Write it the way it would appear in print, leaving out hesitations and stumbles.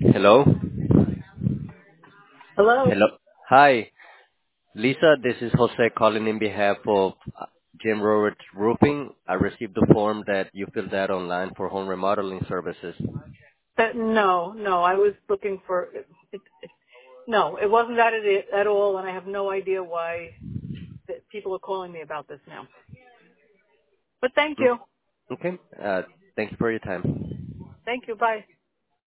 Hello? Hello? Hello. Hi, Lisa. This is Jose calling in behalf of Jim Roberts Roofing. I received the form that you filled out online for home remodeling services. No, I was looking for, no, it wasn't that at all, and I have no idea why people are calling me about this now. But thank Mm, you. Okay. Thank you for your time. Thank you. Bye.